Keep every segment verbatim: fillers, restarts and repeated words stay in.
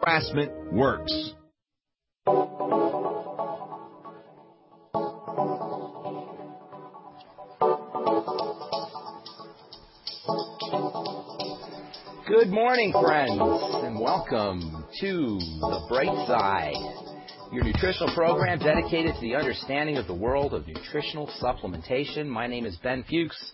harassment works. Good morning, friends, and welcome to The Bright Side, your nutritional program dedicated to the understanding of the world of nutritional supplementation. My name is Ben Fuchs.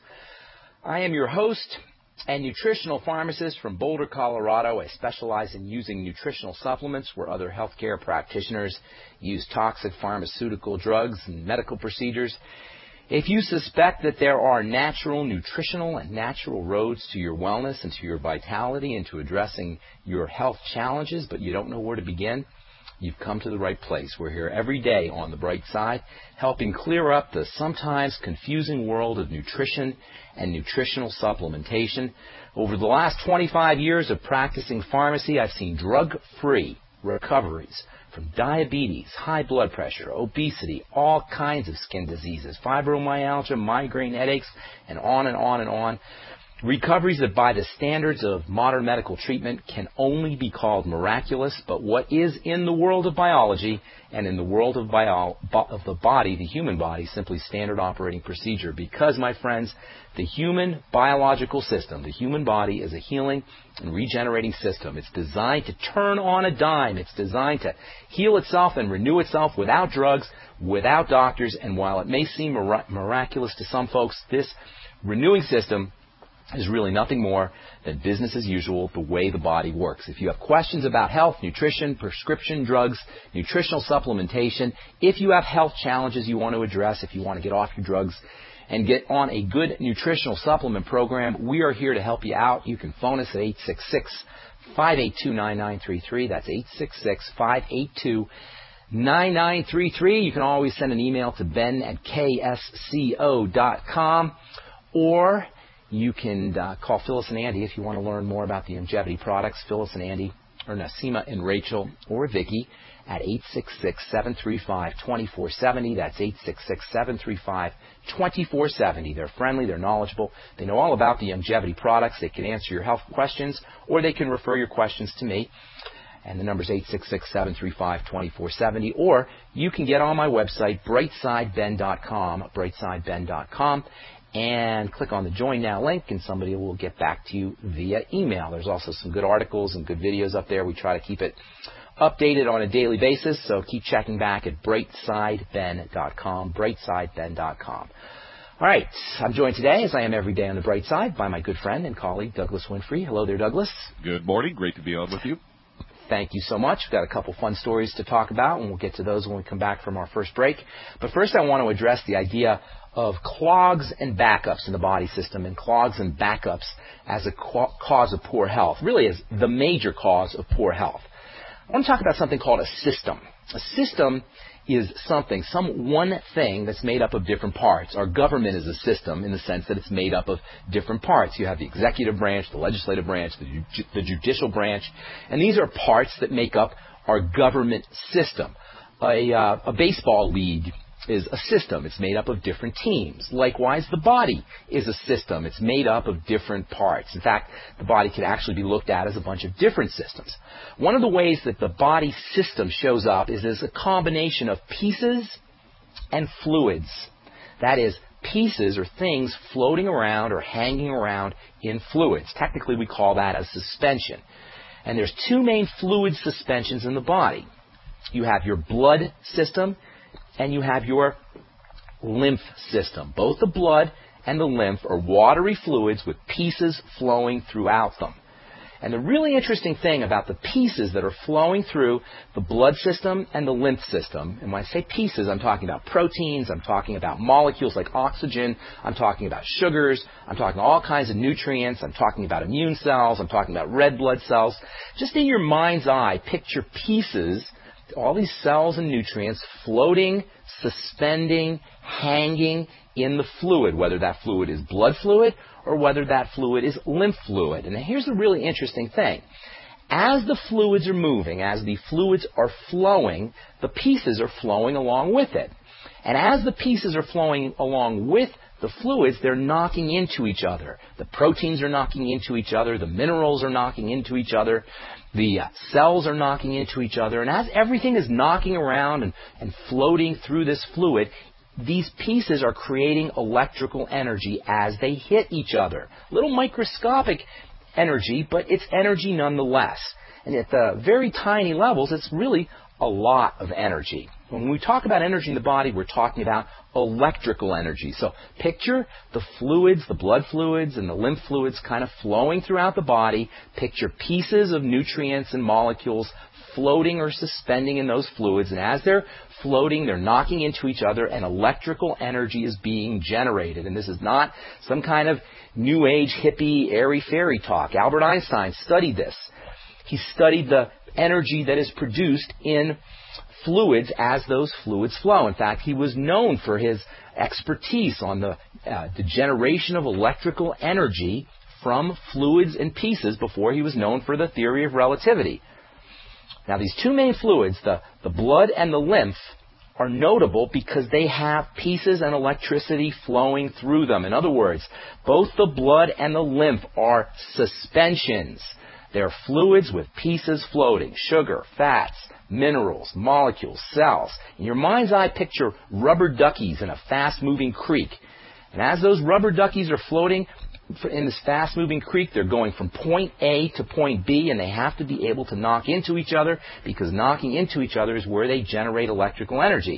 I am your host and nutritional pharmacist from Boulder, Colorado. I specialize in using nutritional supplements where other healthcare practitioners use toxic pharmaceutical drugs and medical procedures. If you suspect that there are natural, nutritional, and natural roads to your wellness and to your vitality and to addressing your health challenges, but you don't know where to begin, you've come to the right place. We're here every day on The Bright Side, helping clear up the sometimes confusing world of nutrition and nutritional supplementation. Over the last twenty-five years of practicing pharmacy, I've seen drug-free recoveries from diabetes, high blood pressure, obesity, all kinds of skin diseases, fibromyalgia, migraine headaches, and on and on and on. Recoveries that by the standards of modern medical treatment can only be called miraculous, but what is in the world of biology and in the world of, bio, of the body, the human body, simply standard operating procedure. Because, my friends, the human biological system, the human body is a healing and regenerating system. It's designed to turn on a dime. It's designed to heal itself and renew itself without drugs, without doctors, and while it may seem mir- miraculous to some folks, this renewing system is really nothing more than business as usual, the way the body works. If you have questions about health, nutrition, prescription drugs, nutritional supplementation, if you have health challenges you want to address, if you want to get off your drugs and get on a good nutritional supplement program, we are here to help you out. You can phone us at eight six six, five eight two, nine nine three three. That's eight six six, five eight two, nine nine three three. You can always send an email to ben at k s c o dot com, or you can uh, call Phyllis and Andy if you want to learn more about the Youngevity products. Phyllis and Andy, or Nasima and Rachel, or Vicky at eight six six, seven three five, two four seven zero. That's eight six six, seven three five, two four seven zero. They're friendly. They're knowledgeable. They know all about the Youngevity products. They can answer your health questions, or they can refer your questions to me. And the number is eight six six, seven three five, two four seven zero. Or you can get on my website, brightside ben dot com, brightside ben dot com. And click on the Join Now link, and somebody will get back to you via email. There's also some good articles and good videos up there. We try to keep it updated on a daily basis, so keep checking back at brightside ben dot com, brightside ben dot com. All right, I'm joined today, as I am every day on the Bright Side, by my good friend and colleague, Douglas Winfrey. Hello there, Douglas. Good morning. Great to be on with you. Thank you so much. We've got a couple fun stories to talk about, and we'll get to those when we come back from our first break. But first, I want to address the idea of clogs and backups in the body system, and clogs and backups as a cause of poor health, really as the major cause of poor health. I want to talk about something called a system. A system is something, some one thing that's made up of different parts. Our government is a system in the sense that it's made up of different parts. You have the executive branch, the legislative branch, the, ju- the judicial branch, and these are parts that make up our government system. A, uh, a baseball league is a system. It's made up of different teams. Likewise, the body is a system. It's made up of different parts. In fact, the body can actually be looked at as a bunch of different systems. One of the ways that the body system shows up is as a combination of pieces and fluids. That is, pieces or things floating around or hanging around in fluids. Technically, we call that a suspension. And there's two main fluid suspensions in the body. You have your blood system, and you have your lymph system. Both the blood and the lymph are watery fluids with pieces flowing throughout them. And the really interesting thing about the pieces that are flowing through the blood system and the lymph system, and when I say pieces, I'm talking about proteins, I'm talking about molecules like oxygen, I'm talking about sugars, I'm talking all kinds of nutrients, I'm talking about immune cells, I'm talking about red blood cells. Just in your mind's eye, picture pieces, all these cells and nutrients floating, suspending, hanging in the fluid, whether that fluid is blood fluid or whether that fluid is lymph fluid. And here's the really interesting thing. As the fluids are moving, as the fluids are flowing, the pieces are flowing along with it. And as the pieces are flowing along with the fluids, they're knocking into each other. The proteins are knocking into each other. The minerals are knocking into each other. The uh, cells are knocking into each other. And as everything is knocking around and, and floating through this fluid, these pieces are creating electrical energy as they hit each other. Little microscopic energy, but it's energy nonetheless. And at the very tiny levels, it's really a lot of energy. When we talk about energy in the body, we're talking about electrical energy. So picture the fluids, the blood fluids and the lymph fluids kind of flowing throughout the body. Picture pieces of nutrients and molecules floating or suspending in those fluids. And as they're floating, they're knocking into each other, and electrical energy is being generated. And this is not some kind of new age hippie airy-fairy talk. Albert Einstein studied this. He studied the energy that is produced in fluids as those fluids flow. In fact, he was known for his expertise on the, uh, the generation of electrical energy from fluids and pieces before he was known for the theory of relativity. Now, these two main fluids, the, the blood and the lymph, are notable because they have pieces and electricity flowing through them. In other words, both the blood and the lymph are suspensions. They're fluids with pieces floating, sugar, fats, minerals, molecules, cells. In your mind's eye, picture rubber duckies in a fast-moving creek. And as those rubber duckies are floating in this fast-moving creek, they're going from point A to point B, and they have to be able to knock into each other, because knocking into each other is where they generate electrical energy.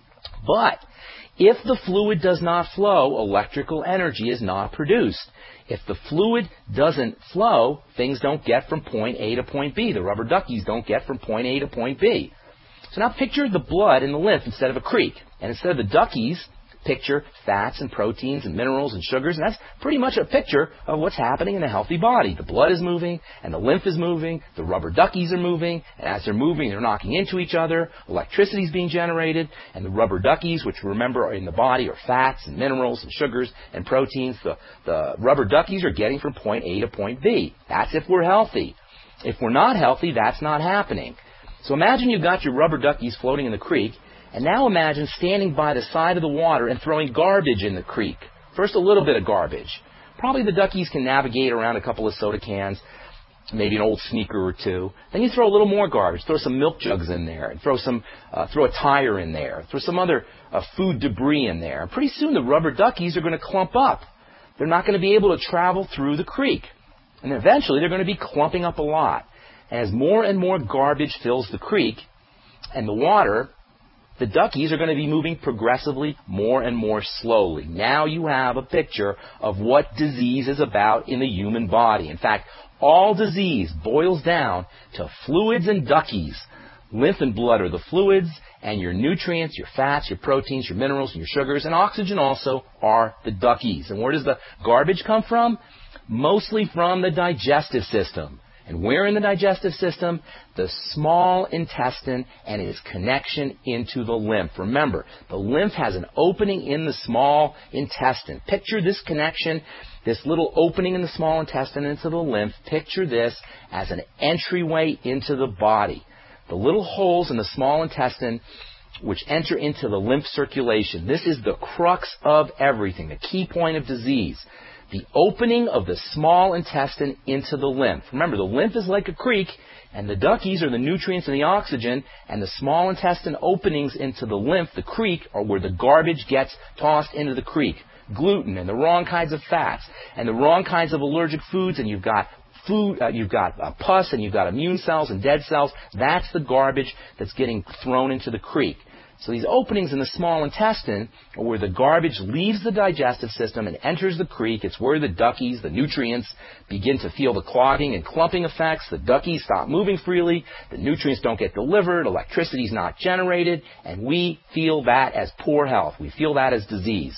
But if the fluid does not flow, electrical energy is not produced. If the fluid doesn't flow, things don't get from point A to point B. The rubber duckies don't get from point A to point B. So now picture the blood in the lymph instead of a creek. And instead of the duckies, picture fats and proteins and minerals and sugars. And that's pretty much a picture of what's happening in a healthy body. The blood is moving, and the lymph is moving. The rubber duckies are moving. And as they're moving, they're knocking into each other. Electricity is being generated. And the rubber duckies, which remember are in the body, are fats and minerals and sugars and proteins. The, the rubber duckies are getting from point A to point B. That's if we're healthy. If we're not healthy, that's not happening. So imagine you've got your rubber duckies floating in the creek. And now imagine standing by the side of the water and throwing garbage in the creek. First, a little bit of garbage. Probably the duckies can navigate around a couple of soda cans, maybe an old sneaker or two. Then you throw a little more garbage. Throw some milk jugs in there, and throw some, uh, throw a tire in there. Throw some other uh, food debris in there. And pretty soon the rubber duckies are going to clump up. They're not going to be able to travel through the creek. And eventually they're going to be clumping up a lot. And as more and more garbage fills the creek and the water, the duckies are going to be moving progressively more and more slowly. Now you have a picture of what disease is about in the human body. In fact, all disease boils down to fluids and duckies. Lymph and blood are the fluids, and your nutrients, your fats, your proteins, your minerals, and your sugars, and oxygen also are the duckies. And where does the garbage come from? Mostly from the digestive system. And where in the digestive system? The small intestine and its connection into the lymph. Remember, the lymph has an opening in the small intestine. Picture this connection, this little opening in the small intestine into the lymph. Picture this as an entryway into the body. The little holes in the small intestine which enter into the lymph circulation. This is the crux of everything, the key point of disease. The opening of the small intestine into the lymph. Remember, the lymph is like a creek, and the duckies are the nutrients and the oxygen, and the small intestine openings into the lymph, the creek, are where the garbage gets tossed into the creek. Gluten and the wrong kinds of fats and the wrong kinds of allergic foods, and you've got food, uh, you've got uh, pus, and you've got immune cells and dead cells. That's the garbage that's getting thrown into the creek. So these openings in the small intestine are where the garbage leaves the digestive system and enters the creek. It's where the duckies, the nutrients, begin to feel the clogging and clumping effects. The duckies stop moving freely. The nutrients don't get delivered. Electricity is not generated. And we feel that as poor health. We feel that as disease.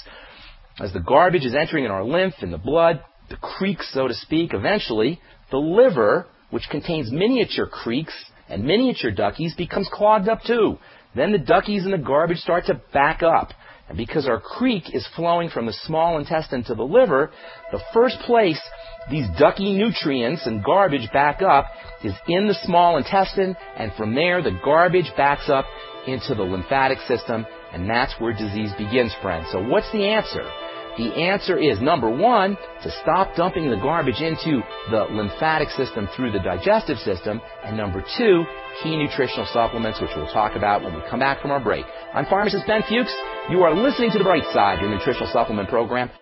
As the garbage is entering in our lymph, in the blood, the creeks, so to speak, eventually the liver, which contains miniature creeks and miniature duckies, becomes clogged up too. Then the duckies and the garbage start to back up. And because our creek is flowing from the small intestine to the liver, the first place these ducky nutrients and garbage back up is in the small intestine, and from there the garbage backs up into the lymphatic system, and that's where disease begins, friends. So what's the answer? The answer is, number one, to stop dumping the garbage into the lymphatic system through the digestive system, and number two, key nutritional supplements, which we'll talk about when we come back from our break. I'm pharmacist Ben Fuchs. You are listening to The Bright Side, your nutritional supplement program.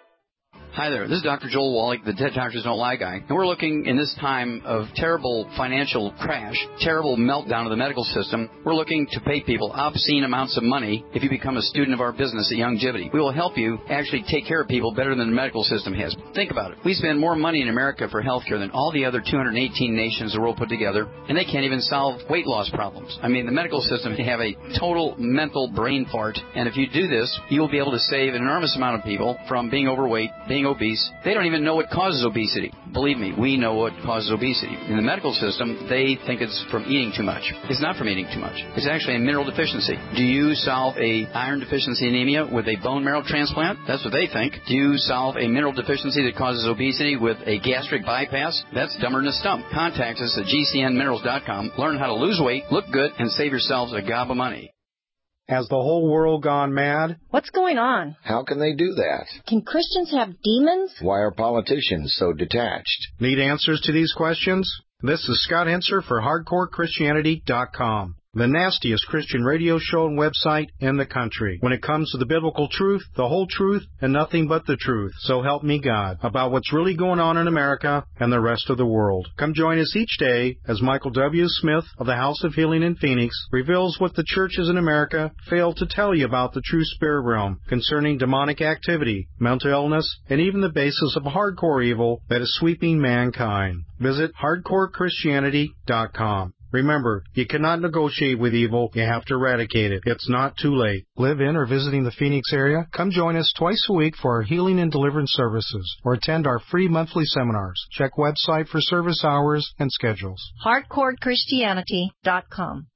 Hi there, this is Doctor Joel Wallach, the Dead Doctors Don't Lie guy. And we're looking in this time of terrible financial crash, terrible meltdown of the medical system. We're looking to pay people obscene amounts of money if you become a student of our business at Youngevity. We will help you actually take care of people better than the medical system has. Think about it. We spend more money in America for health care than all the other two hundred eighteen nations the world put together, and they can't even solve weight loss problems. I mean, the medical system can have a total mental brain fart, and if you do this, you will be able to save an enormous amount of people from being overweight, being obese. They don't even know what causes obesity. Believe me, we know what causes obesity. In the medical system, they think it's from eating too much. It's not from eating too much. It's actually a mineral deficiency. Do you solve a iron deficiency anemia with a bone marrow transplant? That's what they think. Do you solve a mineral deficiency that causes obesity with a gastric bypass? That's dumber than a stump. Contact us at G C N minerals dot com. Learn how to lose weight, look good, and save yourselves a gob of money. Has the whole world gone mad? What's going on? How can they do that? Can Christians have demons? Why are politicians so detached? Need answers to these questions? This is Scott Henser for Hardcore Christianity dot com, the nastiest Christian radio show and website in the country. When it comes to the biblical truth, the whole truth, and nothing but the truth, so help me God, about what's really going on in America and the rest of the world. Come join us each day as Michael W. Smith of the House of Healing in Phoenix reveals what the churches in America fail to tell you about the true spirit realm concerning demonic activity, mental illness, and even the basis of hardcore evil that is sweeping mankind. Visit Hardcore Christianity dot com. Remember, you cannot negotiate with evil, you have to eradicate it. It's not too late. Live in or visiting the Phoenix area? Come join us twice a week for our healing and deliverance services, or attend our free monthly seminars. Check website for service hours and schedules. Hardcore Christianity dot com.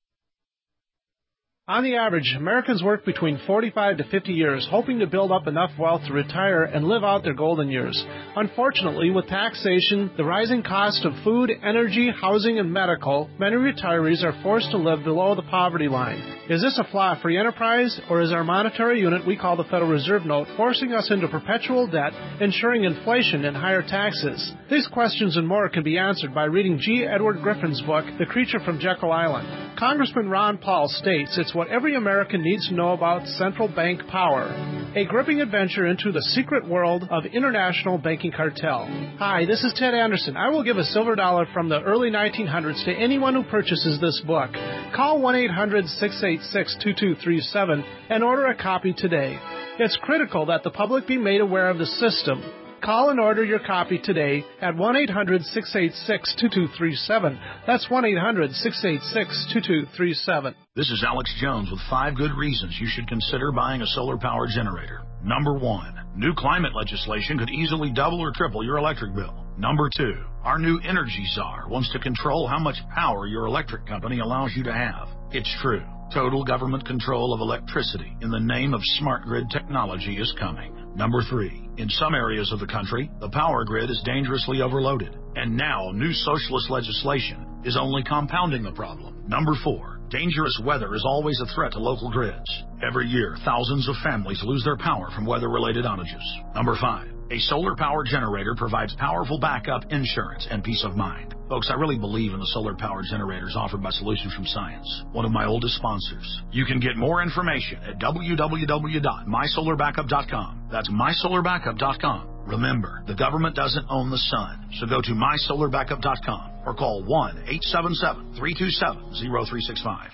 On the average, Americans work between forty-five to fifty years, hoping to build up enough wealth to retire and live out their golden years. Unfortunately, with taxation, the rising cost of food, energy, housing, and medical, many retirees are forced to live below the poverty line. Is this a flaw free enterprise, or is our monetary unit we call the Federal Reserve Note forcing us into perpetual debt, ensuring inflation and higher taxes? These questions and more can be answered by reading G. Edward Griffin's book, The Creature from Jekyll Island. Congressman Ron Paul states it's what every American needs to know about central bank power. A gripping adventure into the secret world of international banking cartel. Hi, this is Ted Anderson. I will give a silver dollar from the early nineteen hundreds to anyone who purchases this book. Call one eight hundred six eight six two two three seven and order a copy today. It's critical that the public be made aware of the system. Call and order your copy today at one eight hundred six eight six two two three seven. That's one eight hundred six eight six two two three seven. This is Alex Jones with five good reasons you should consider buying a solar power generator. Number one, new climate legislation could easily double or triple your electric bill. Number two, our new Energy Czar wants to control how much power your electric company allows you to have. It's true. Total government control of electricity in the name of smart grid technology is coming. Number three, in some areas of the country, the power grid is dangerously overloaded, and now new socialist legislation is only compounding the problem. Number four, dangerous weather is always a threat to local grids. Every year, thousands of families lose their power from weather-related outages. Number five, a solar power generator provides powerful backup, insurance, and peace of mind. Folks, I really believe in the solar power generators offered by Solutions from Science, one of my oldest sponsors. You can get more information at w w w dot my solar backup dot com. That's my solar backup dot com. Remember, the government doesn't own the sun, so go to my solar backup dot com or call one eight seven seven three two seven zero three six five.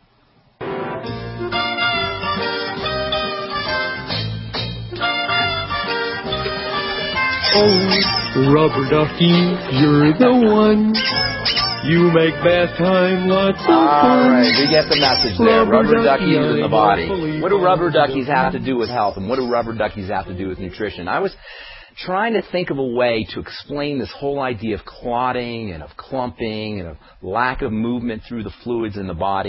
Oh, Rubber Ducky, you're the one. You make bath time lots of fun. All right, we get the message there. Rubber, rubber ducky, duckies in the body. What do rubber I duckies have to do with health, and what do rubber duckies have to do with nutrition? I was trying to think of a way to explain this whole idea of clotting and of clumping and of lack of movement through the fluids in the body, and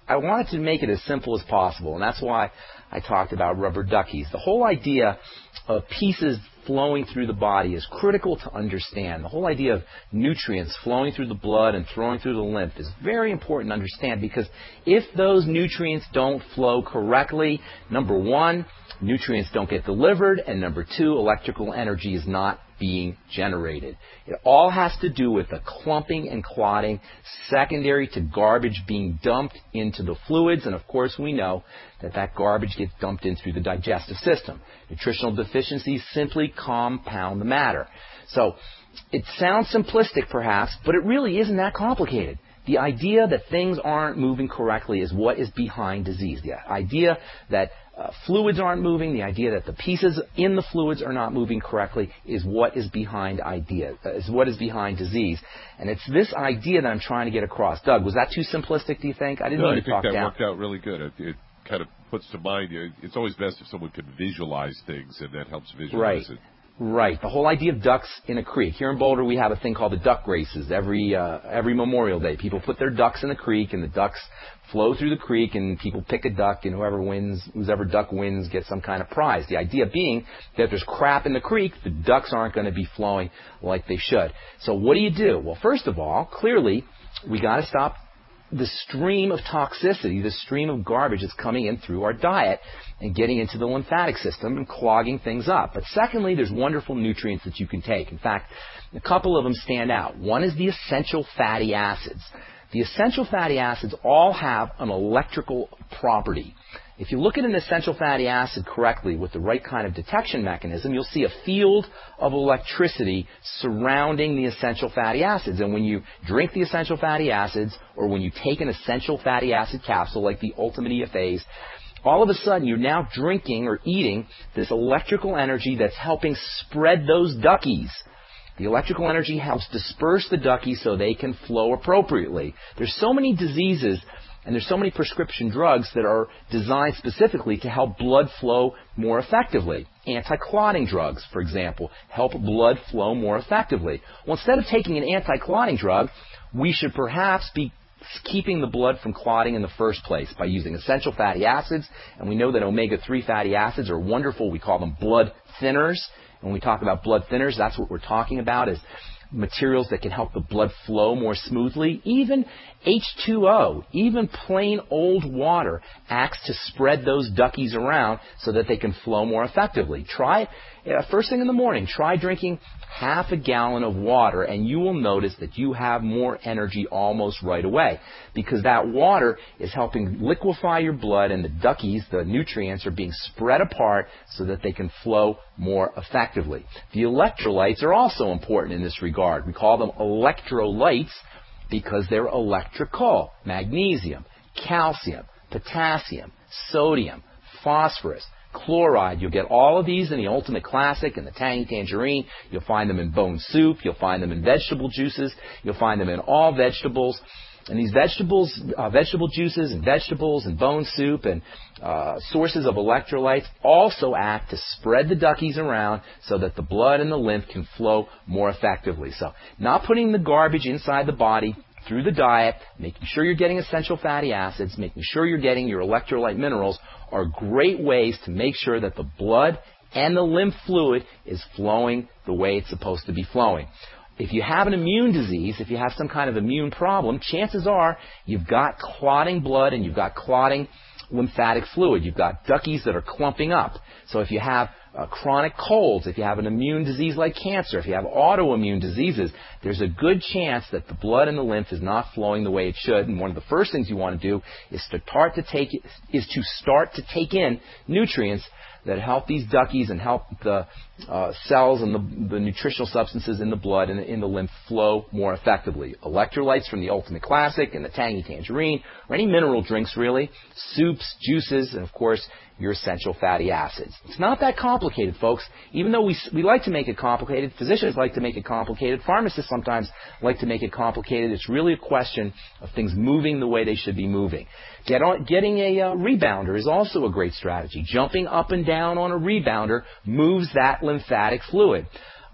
I wanted to make it as simple as possible, and that's why I talked about rubber duckies. The whole idea of pieces flowing through the body is critical to understand. The whole idea of nutrients flowing through the blood and flowing through the lymph is very important to understand, because if those nutrients don't flow correctly, number one, nutrients don't get delivered, and number two, electrical energy is not being generated. It all has to do with the clumping and clotting secondary to garbage being dumped into the fluids, and of course we know that that garbage gets dumped in through the digestive system. Nutritional deficiencies simply compound the matter. So it sounds simplistic perhaps, but it really isn't that complicated. The idea that things aren't moving correctly is what is behind disease. The idea that uh, fluids aren't moving, the idea that the pieces in the fluids are not moving correctly is what is behind idea, uh, is what is behind disease. And it's this idea that I'm trying to get across. Doug, was that too simplistic, do you think? I didn't no, mean I to talk think that down. worked out really good. It, it kind of puts to mind, it's always best if someone can visualize things, and that helps visualize right. it. Right. The whole idea of ducks in a creek. Here in Boulder, we have a thing called the duck races. Every uh, every Memorial Day, people put their ducks in the creek, and the ducks flow through the creek, and people pick a duck, and whoever wins, whoever duck wins, gets some kind of prize. The idea being that if there's crap in the creek, the ducks aren't going to be flowing like they should. So what do you do? Well, first of all, clearly, we got to stop the stream of toxicity, the stream of garbage that's coming in through our diet and getting into the lymphatic system and clogging things up. But secondly, there's wonderful nutrients that you can take. In fact, a couple of them stand out. One is the essential fatty acids. The essential fatty acids all have an electrical property. If you look at an essential fatty acid correctly with the right kind of detection mechanism, you'll see a field of electricity surrounding the essential fatty acids. And when you drink the essential fatty acids, or when you take an essential fatty acid capsule like the Ultimate E F As, all of a sudden you're now drinking or eating this electrical energy that's helping spread those duckies. The electrical energy helps disperse the duckies so they can flow appropriately. There's so many diseases and there's so many prescription drugs that are designed specifically to help blood flow more effectively. Anti-clotting drugs, for example, help blood flow more effectively. Well, instead of taking an anti-clotting drug, we should perhaps be keeping the blood from clotting in the first place by using essential fatty acids. And we know that omega three fatty acids are wonderful. We call them blood thinners. When we talk about blood thinners, that's what we're talking about, is materials that can help the blood flow more smoothly. Even H two O, even plain old water, acts to spread those duckies around so that they can flow more effectively. Try, uh, first thing in the morning, try drinking half a gallon of water, and you will notice that you have more energy almost right away, because that water is helping liquefy your blood, and the duckies, the nutrients, are being spread apart so that they can flow more effectively. The electrolytes are also important in this regard. We call them electrolytes because they're electrical. Magnesium, calcium, potassium, sodium, phosphorus, chloride. You'll get all of these in the Ultimate Classic and the Tangy Tangerine. You'll find them in bone soup. You'll find them in vegetable juices. You'll find them in all vegetables. And these vegetables, uh, vegetable juices and vegetables and bone soup and uh, sources of electrolytes also act to spread the duckies around so that the blood and the lymph can flow more effectively. So not putting the garbage inside the body through the diet, making sure you're getting essential fatty acids, making sure you're getting your electrolyte minerals are great ways to make sure that the blood and the lymph fluid is flowing the way it's supposed to be flowing. If you have an immune disease, if you have some kind of immune problem, chances are you've got clotting blood and you've got clotting lymphatic fluid. You've got duckies that are clumping up. So if you have uh, chronic colds, if you have an immune disease like cancer, if you have autoimmune diseases, there's a good chance that the blood and the lymph is not flowing the way it should. And one of the first things you want to do is to start to take is to start to take in nutrients that help these duckies and help the uh, cells and the, the nutritional substances in the blood and in the lymph flow more effectively. Electrolytes from the Ultimate Classic and the Tangy Tangerine, or any mineral drinks really, soups, juices, and of course your essential fatty acids. It's not that complicated, folks. Even though we we like to make it complicated, physicians like to make it complicated, pharmacists sometimes like to make it complicated. It's really a question of things moving the way they should be moving. Get on, getting a uh, rebounder is also a great strategy. Jumping up and down on a rebounder moves that lymphatic fluid.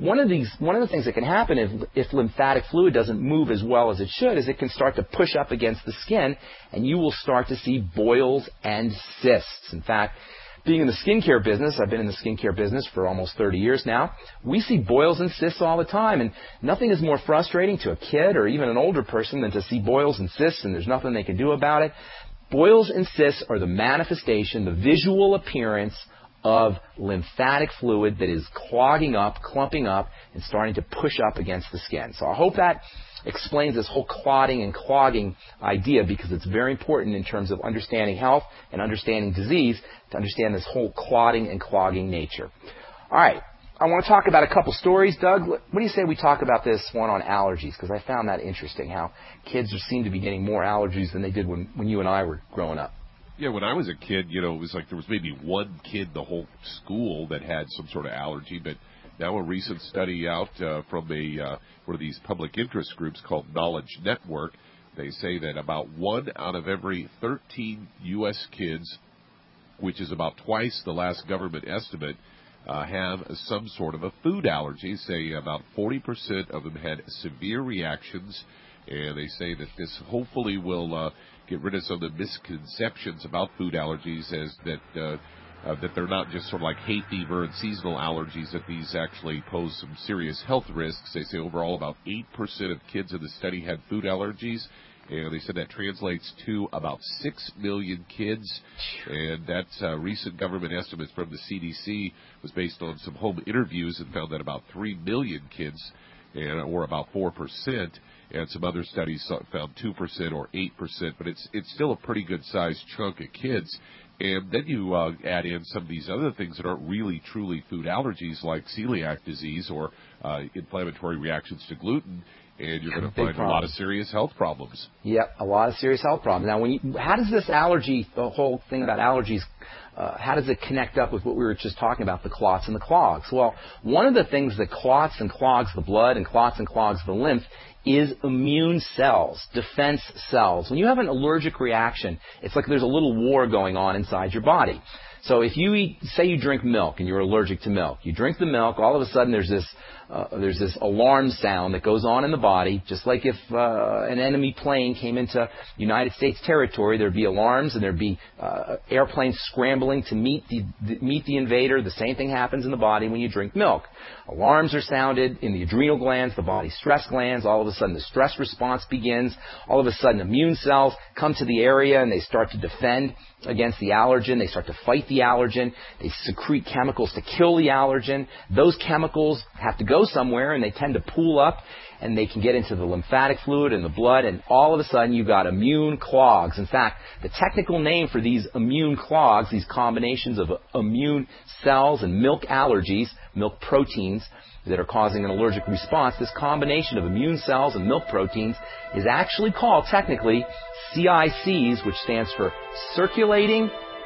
one of these, one of the things that can happen if, if lymphatic fluid doesn't move as well as it should is it can start to push up against the skin, and you will start to see boils and cysts. In fact, being in the skincare business, I've been in the skincare business for almost thirty years now, we see boils and cysts all the time, and nothing is more frustrating to a kid or even an older person than to see boils and cysts, and there's nothing they can do about it. Boils and cysts are the manifestation, the visual appearance of lymphatic fluid that is clogging up, clumping up, and starting to push up against the skin. So I hope that explains this whole clotting and clogging idea, because it's very important in terms of understanding health and understanding disease to understand this whole clotting and clogging nature. All right, I want to talk about a couple stories. Doug, what do you say we talk about this one on allergies? Because I found that interesting, how kids seem to be getting more allergies than they did when, when you and I were growing up. Yeah, when I was a kid, you know, it was like there was maybe one kid in the whole school that had some sort of allergy, but now a recent study out uh, from a uh, one of these public interest groups called Knowledge Network, they say that about one out of every thirteen U S kids, which is about twice the last government estimate, uh, have some sort of a food allergy. Say about forty percent of them had severe reactions, and they say that this hopefully will uh, get rid of some of the misconceptions about food allergies, as that uh, Uh, that they're not just sort of like hay fever and seasonal allergies, that these actually pose some serious health risks. They say overall about eight percent of kids in the study had food allergies, and they said that translates to about six million kids, and that's uh, recent government estimates from the C D C was based on some home interviews and found that about three million kids, and, or about four percent, and some other studies found two percent or eight percent, but it's it's still a pretty good-sized chunk of kids. And then you uh, add in some of these other things that aren't really truly food allergies, like celiac disease or uh, inflammatory reactions to gluten, and you're going to find problem. a lot of serious health problems. Yep, a lot of serious health problems. Now, when you, how does this allergy, the whole thing about allergies, uh, how does it connect up with what we were just talking about, the clots and the clogs? Well, one of the things that clots and clogs the blood and clots and clogs the lymph is immune cells, defense cells. When you have an allergic reaction, it's like there's a little war going on inside your body. So if you eat, say you drink milk and you're allergic to milk, you drink the milk, all of a sudden there's this uh, there's this alarm sound that goes on in the body, just like if uh, an enemy plane came into United States territory, there'd be alarms and there'd be uh, airplanes scrambling to meet the, the meet the invader. The same thing happens in the body when you drink milk. Alarms are sounded in the adrenal glands, the body's stress glands. All of a sudden the stress response begins. All of a sudden immune cells come to the area and they start to defend against the allergen. They start to fight the allergen. They secrete chemicals to kill the allergen. Those chemicals have to go somewhere, and they tend to pool up, and they can get into the lymphatic fluid and the blood, and all of a sudden you've got immune clogs. In fact, the technical name for these immune clogs, these combinations of immune cells and milk allergies, milk proteins that are causing an allergic response, this combination of immune cells and milk proteins is actually called technically C I Cs, which stands for circulating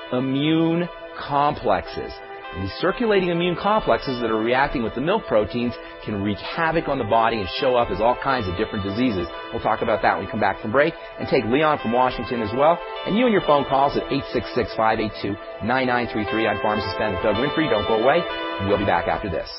immune complexes. And these circulating immune complexes that are reacting with the milk proteins can wreak havoc on the body and show up as all kinds of different diseases. We'll talk about that when we come back from break, and take Leon from Washington as well. And you and your phone calls at eight six six, five eight two, nine nine three three. I'm Pharmacist Ben with Doug Winfrey. Don't go away. We'll be back after this.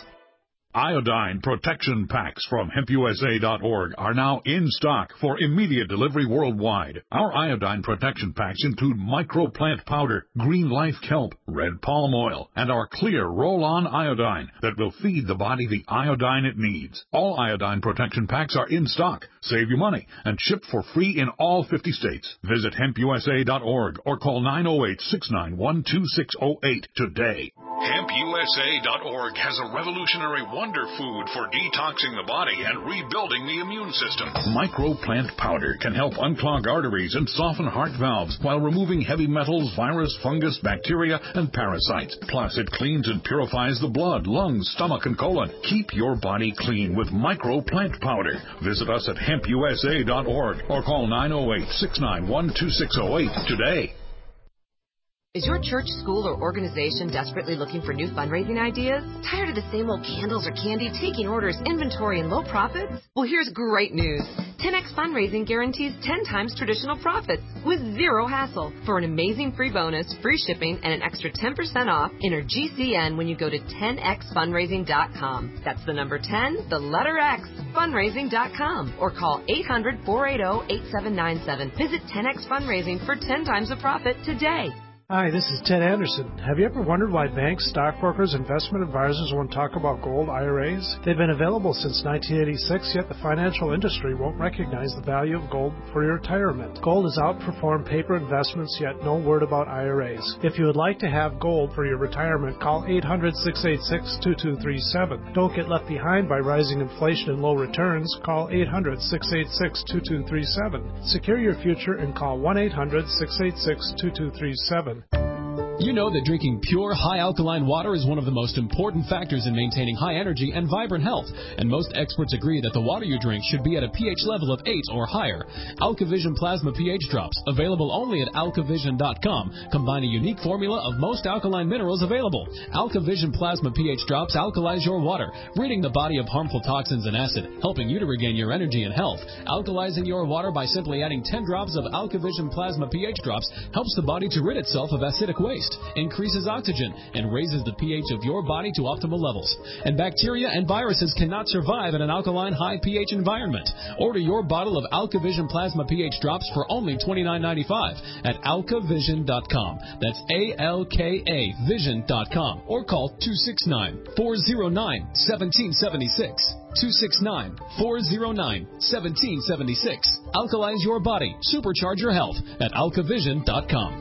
Iodine protection packs from hemp U S A dot org are now in stock for immediate delivery worldwide. Our iodine protection packs include microplant powder, green life kelp, red palm oil, and our clear roll-on iodine that will feed the body the iodine it needs. All iodine protection packs are in stock. Save you money and ship for free in all fifty states. Visit hemp U S A dot org or call nine oh eight, six nine one, two six oh eight today. hemp U S A dot org has a revolutionary wonder food for detoxing the body and rebuilding the immune system. Microplant powder can help unclog arteries and soften heart valves while removing heavy metals, virus, fungus, bacteria, and parasites. Plus, it cleans and purifies the blood, lungs, stomach, and colon. Keep your body clean with Microplant powder. Visit us at hemp U S A dot org or call nine oh eight, six nine one, two six oh eight today. Is your church, school, or organization desperately looking for new fundraising ideas? Tired of the same old candles or candy, taking orders, inventory, and low profits? Well, here's great news. ten X Fundraising guarantees ten times traditional profits with zero hassle. For an amazing free bonus, free shipping, and an extra ten percent off, enter G C N when you go to ten x fundraising dot com. That's the number ten, the letter X, fundraising dot com. Or call eight hundred, four eight zero, eight seven nine seven. Visit ten X Fundraising for ten times the profit today. Hi, this is Ted Anderson. Have you ever wondered why banks, stockbrokers, investment advisors won't talk about gold I R As? They've been available since nineteen eighty-six, yet the financial industry won't recognize the value of gold for your retirement. Gold has outperformed paper investments, yet no word about I R As. If you would like to have gold for your retirement, call eight hundred, six eight six, two two three seven. Don't get left behind by rising inflation and low returns. Call eight hundred, six eight six, two two three seven. Secure your future and call one eight hundred, six eight six, two two three seven. You know that drinking pure, high-alkaline water is one of the most important factors in maintaining high energy and vibrant health, and most experts agree that the water you drink should be at a pH level of eight or higher. AlkaVision Plasma pH Drops, available only at alkavision dot com, combine a unique formula of most alkaline minerals available. AlkaVision Plasma pH Drops alkalize your water, ridding the body of harmful toxins and acid, helping you to regain your energy and health. Alkalizing your water by simply adding ten drops of AlkaVision Plasma pH Drops helps the body to rid itself of acidic waste, increases oxygen, and raises the pH of your body to optimal levels. And bacteria and viruses cannot survive in an alkaline high pH environment. Order your bottle of AlkaVision Plasma pH Drops for only twenty-nine ninety-five at alkavision dot com. That's A L K A vision dot com. Or call two six nine, four zero nine, one seven seven six. two six nine, four zero nine, one seven seven six. Alkalize your body. Supercharge your health at alkavision dot com.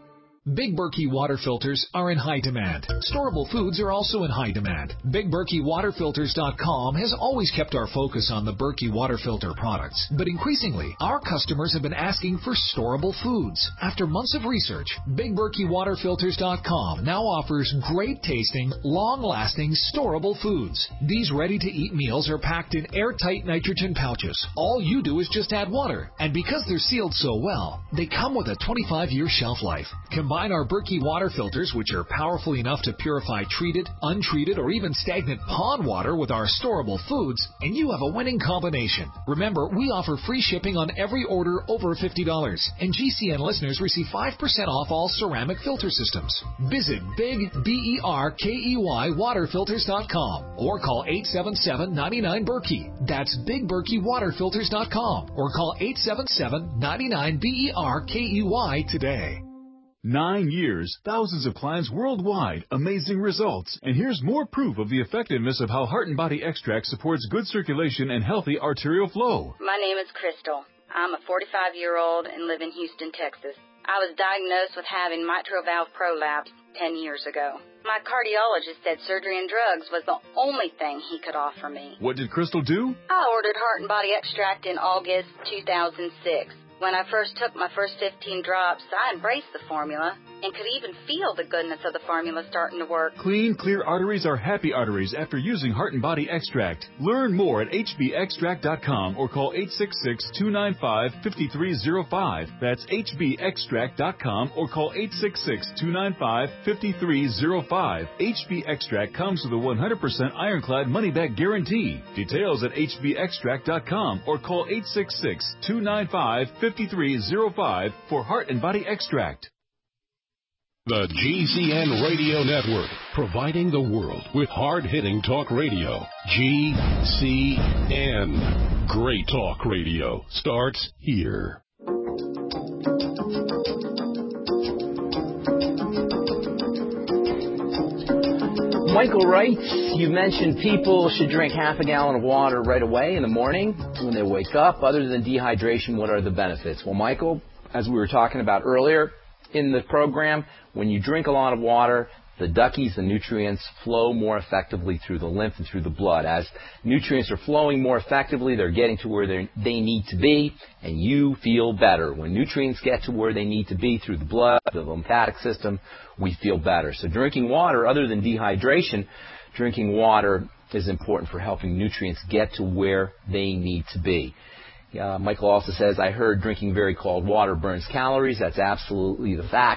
Big Berkey water filters are in high demand. Storable foods are also in high demand. Big Berkey Water Filters dot com has always kept our focus on the Berkey water filter products. But increasingly, our customers have been asking for storable foods. After months of research, Big Berkey Water Filters dot com now offers great tasting, long-lasting, storable foods. These ready-to-eat meals are packed in airtight nitrogen pouches. All you do is just add water. And because they're sealed so well, they come with a twenty-five year shelf life. Combine our Berkey water filters, which are powerful enough to purify treated, untreated, or even stagnant pond water with our storable foods, and you have a winning combination. Remember, we offer free shipping on every order over fifty dollars, and G C N listeners receive five percent off all ceramic filter systems. Visit Big B E R K E Y Water Filters dot com or call eight seven seven, nine nine, Berkey. That's Big Berkey Water Filters dot com or call eight seven seven, nine nine, B E R K E Y today. Nine years, thousands of clients worldwide, amazing results. And here's more proof of the effectiveness of how Heart and Body Extract supports good circulation and healthy arterial flow. My name is Crystal. I'm a forty-five-year-old and live in Houston, Texas. I was diagnosed with having mitral valve prolapse ten years ago. My cardiologist said surgery and drugs was the only thing he could offer me. What did Crystal do? I ordered Heart and Body Extract in August two thousand six. When I first took my first fifteen drops, I embraced the formula and could even feel the goodness of the formula starting to work. Clean, clear arteries are happy arteries after using Heart and Body Extract. Learn more at H B extract dot com or call eight six six, two nine five, five three zero five. That's H B extract dot com or call eight six six, two nine five, five three zero five. H B Extract comes with a one hundred percent ironclad money-back guarantee. Details at H B extract dot com or call eight six six, two nine five, five three zero five for Heart and Body Extract. The G C N Radio Network, providing the world with hard-hitting talk radio. G C N. Great talk radio starts here. Michael writes, you mentioned people should drink half a gallon of water right away in the morning when they wake up. Other than dehydration, what are the benefits? Well, Michael, as we were talking about earlier in the program, when you drink a lot of water, the duckies, the nutrients, flow more effectively through the lymph and through the blood. As nutrients are flowing more effectively, they're getting to where they need to be, and you feel better. When nutrients get to where they need to be through the blood, the lymphatic system, we feel better. So drinking water, other than dehydration, drinking water is important for helping nutrients get to where they need to be. Uh, Michael also says, I heard drinking very cold water burns calories. That's absolutely the fact.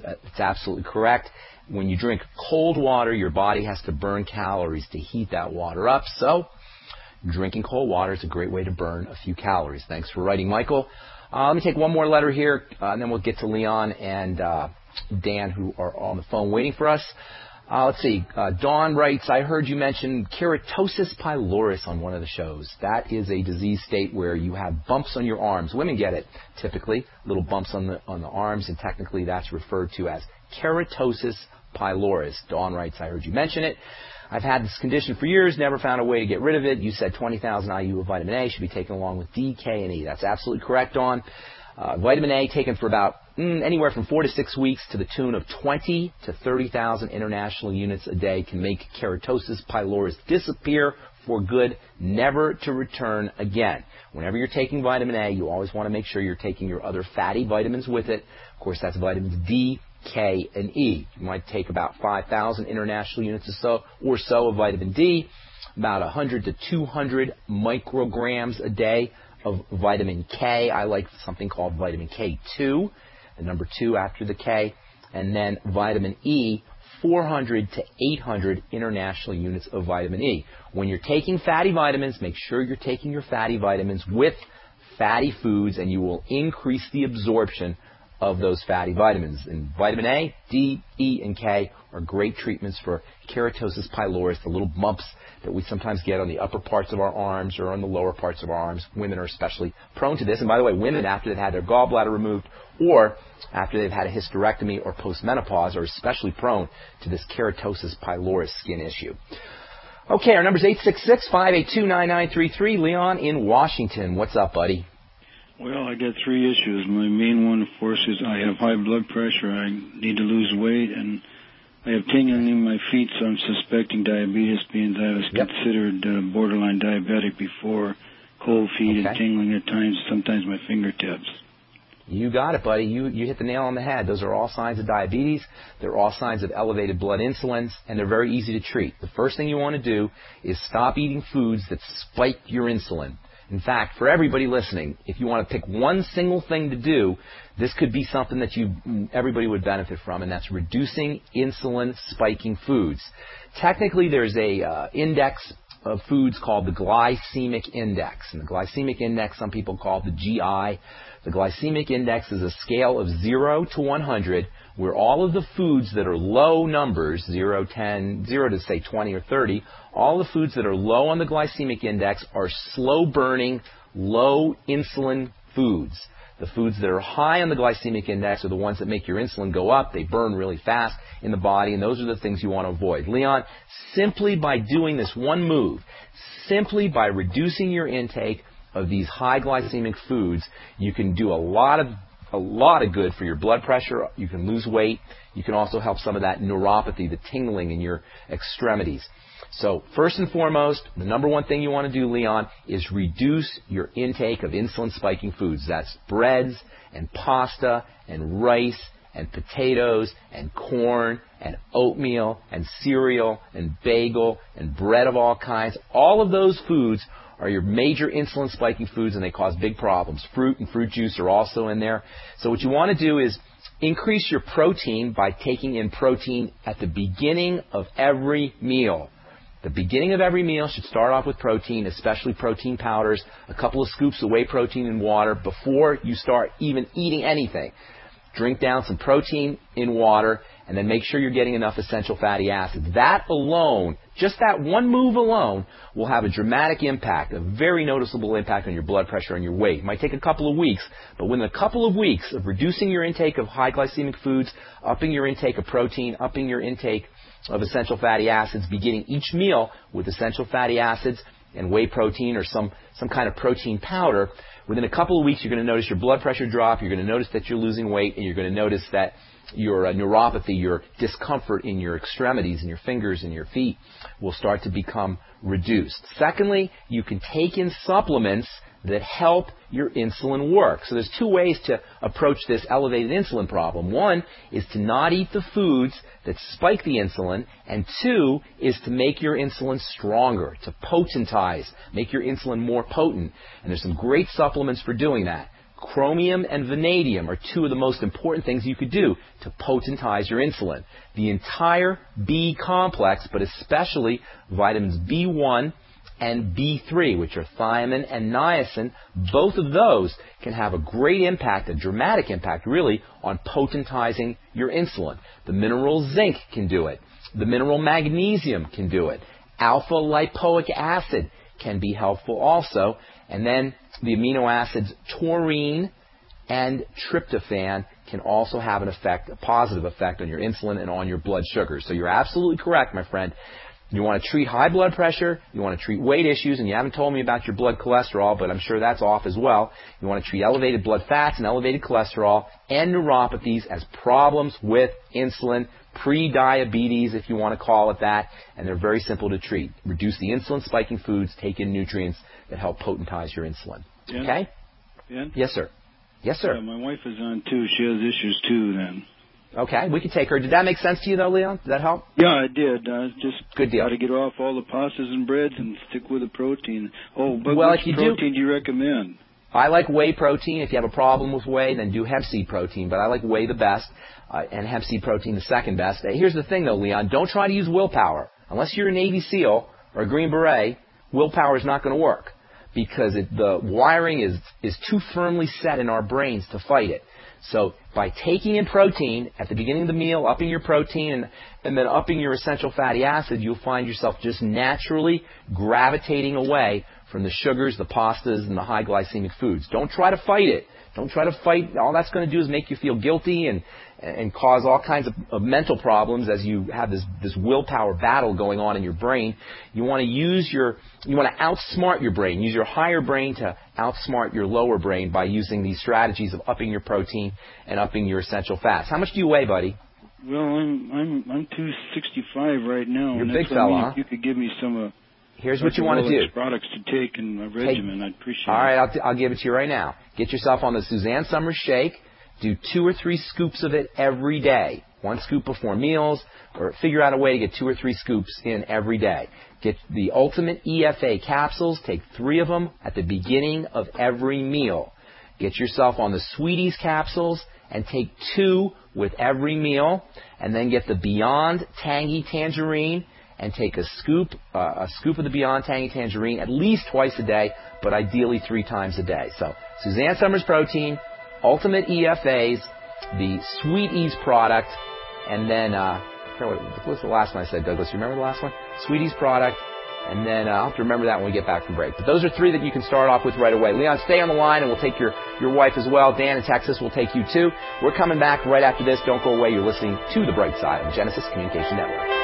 It's absolutely correct. When you drink cold water, your body has to burn calories to heat that water up. So drinking cold water is a great way to burn a few calories. Thanks for writing, Michael. Uh, let me take one more letter here, uh, and then we'll get to Leon and uh, Dan, who are on the phone waiting for us. Uh, let's see. Uh, Dawn writes, I heard you mention keratosis pylorus on one of the shows. That is a disease state where you have bumps on your arms. Women get it, typically, little bumps on the on the arms, and technically that's referred to as keratosis pylorus. Dawn writes, I heard you mention it. I've had this condition for years, never found a way to get rid of it. You said twenty thousand I U of vitamin A should be taken along with D, K, and E. That's absolutely correct, Dawn. Uh, vitamin A taken for about mm, anywhere from four to six weeks to the tune of twenty to thirty thousand international units a day can make keratosis pylorus disappear for good, never to return again. Whenever you're taking vitamin A, you always want to make sure you're taking your other fatty vitamins with it. Of course, that's vitamins D, K, and E. You might take about five thousand international units or so, or so of vitamin D, about one hundred to two hundred micrograms a day of vitamin K. I like something called vitamin K two, the number two after the K, and then vitamin E, four hundred to eight hundred international units of vitamin E. When you're taking fatty vitamins, make sure you're taking your fatty vitamins with fatty foods, and you will increase the absorption of those fatty vitamins. And vitamin A, D, E, and K are great treatments for keratosis pylorus, the little bumps that we sometimes get on the upper parts of our arms or on the lower parts of our arms. Women are especially prone to this. And by the way, women after they've had their gallbladder removed or after they've had a hysterectomy or postmenopause are especially prone to this keratosis pylorus skin issue. Okay, our number is eight six six, five eight two, nine nine three three. Leon in Washington. What's up, buddy? Well, I got three issues. My main one, of course, is I have high blood pressure. I need to lose weight, and I have tingling in my feet, so I'm suspecting diabetes, being that I was yep. considered uh, borderline diabetic before, cold feet okay. and tingling at times, sometimes my fingertips. You got it, buddy. You you hit the nail on the head. Those are all signs of diabetes. They're all signs of elevated blood insulins, and they're very easy to treat. The first thing you want to do is stop eating foods that spike your insulin. In fact, for everybody listening, if you want to pick one single thing to do, this could be something that you everybody would benefit from, and that's reducing insulin spiking foods. Technically, there's a uh, index of foods called the glycemic index, and the glycemic index some people call the G I. The glycemic index is a scale of zero to one hundred, where all of the foods that are low numbers, zero, ten, zero to say twenty or thirty, all the foods that are low on the glycemic index are slow-burning, low insulin foods. The foods that are high on the glycemic index are the ones that make your insulin go up. They burn really fast in the body, and those are the things you want to avoid. Leon, simply by doing this one move, simply by reducing your intake of these high glycemic foods, you can do a lot of a lot of good for your blood pressure. You can lose weight. You can also help some of that neuropathy, the tingling in your extremities. So first and foremost, the number one thing you want to do, Leon, is reduce your intake of insulin-spiking foods. That's breads and pasta and rice and potatoes and corn and oatmeal and cereal and bagel and bread of all kinds. All of those foods are your major insulin-spiking foods, and they cause big problems. Fruit and fruit juice are also in there. So what you want to do is increase your protein by taking in protein at the beginning of every meal. The beginning of every meal should start off with protein, especially protein powders, a couple of scoops of whey protein in water before you start even eating anything. Drink down some protein in water, and then make sure you're getting enough essential fatty acids. That alone, just that one move alone, will have a dramatic impact, a very noticeable impact on your blood pressure and your weight. It might take a couple of weeks, but within a couple of weeks of reducing your intake of high glycemic foods, upping your intake of protein, upping your intake of essential fatty acids, beginning each meal with essential fatty acids and whey protein or some, some kind of protein powder, within a couple of weeks you're going to notice your blood pressure drop, you're going to notice that you're losing weight, and you're going to notice that your uh, neuropathy, your discomfort in your extremities and your fingers and your feet will start to become reduced. Secondly, you can take in supplements that help your insulin work. So there's two ways to approach this elevated insulin problem. One is to not eat the foods that spike the insulin, and two is to make your insulin stronger, to potentize, make your insulin more potent. And there's some great supplements for doing that. Chromium and vanadium are two of the most important things you could do to potentize your insulin. The entire B complex, but especially vitamins B one and B three, which are thiamine and niacin, both of those can have a great impact, a dramatic impact really, on potentizing your insulin. The mineral zinc can do it. The mineral magnesium can do it. Alpha lipoic acid can be helpful also. And then the amino acids taurine and tryptophan can also have an effect, a positive effect on your insulin and on your blood sugar. So you're absolutely correct, my friend. You want to treat high blood pressure, you want to treat weight issues, and you haven't told me about your blood cholesterol, but I'm sure that's off as well. You want to treat elevated blood fats and elevated cholesterol and neuropathies as problems with insulin, pre-diabetes, if you want to call it that, and they're very simple to treat. Reduce the insulin-spiking foods, take in nutrients that help potentize your insulin. Ben? Okay? Ben? Yes, sir. Yes, sir. Yeah, my wife is on, too. She has issues, too, then. Okay, we can take her. Did that make sense to you, though, Leon? Did that help? Yeah, it did. Uh, just Good deal. got to get off all the pastas and breads and stick with the protein. Oh, but well, which if you protein do, do you recommend? I like whey protein. If you have a problem with whey, then do hemp seed protein. But I like whey the best, uh, and hemp seed protein the second best. Uh, here's the thing, though, Leon. Don't try to use willpower. Unless you're a Navy SEAL or a Green Beret, willpower is not going to work because it, the wiring is, is too firmly set in our brains to fight it. So by taking in protein at the beginning of the meal, upping your protein, and, and then upping your essential fatty acid, you'll find yourself just naturally gravitating away from the sugars, the pastas, and the high glycemic foods. Don't try to fight it. Don't try to fight. All that's going to do is make you feel guilty and, and cause all kinds of, of mental problems as you have this, this willpower battle going on in your brain. You want to use your, you want to outsmart your brain. Use your higher brain to outsmart your lower brain by using these strategies of upping your protein and upping your essential fats. How much do you weigh, buddy? Well, I'm I'm I'm two sixty-five right now. You're a and big that's what I mean. fella, If you could give me some. Uh, Here's what you want to do. Products to take in my regimen. I'd appreciate it. All right, I'll, t- I'll give it to you right now. Get yourself on the Suzanne Summers Shake. Do two or three scoops of it every day. One scoop before meals, or figure out a way to get two or three scoops in every day. Get the Ultimate E F A capsules. Take three of them at the beginning of every meal. Get yourself on the Sweeties capsules and take two with every meal. And then get the Beyond Tangy Tangerine and take a scoop, uh, a scoop of the Beyond Tangy Tangerine at least twice a day, but ideally three times a day. So Suzanne Summers Protein, Ultimate E F As, the Sweet Ease product, and then, uh, what was the last one I said, Douglas? You remember the last one? Sweet Ease product, and then uh, I'll have to remember that when we get back from break. But those are three that you can start off with right away. Leon, stay on the line, and we'll take your, your wife as well. Dan in Texas will take you too. We're coming back right after this. Don't go away. You're listening to The Bright Side on Genesis Communication Network.